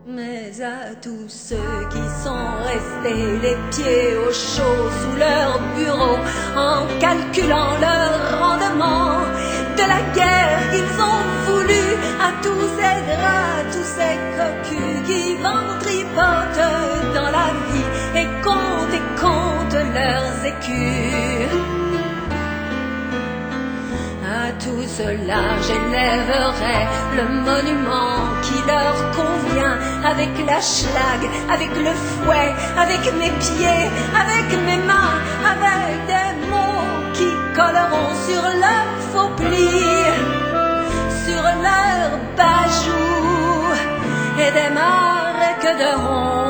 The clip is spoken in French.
Mais à tous ceux qui sont restés les pieds au chaud sous leur bureau, en calculant leur rendement de la guerre qu'ils ont voulu, à tous ces draps, tous ces cocus qui ventripotent dans la vie et comptent leurs écus. À tout cela j'élèverai le monument qui leur convient, avec la schlag, avec le fouet, avec mes pieds, avec mes mains, avec des mots qui colleront sur leurs faux plis, sur leurs bajoux et des marques de honte.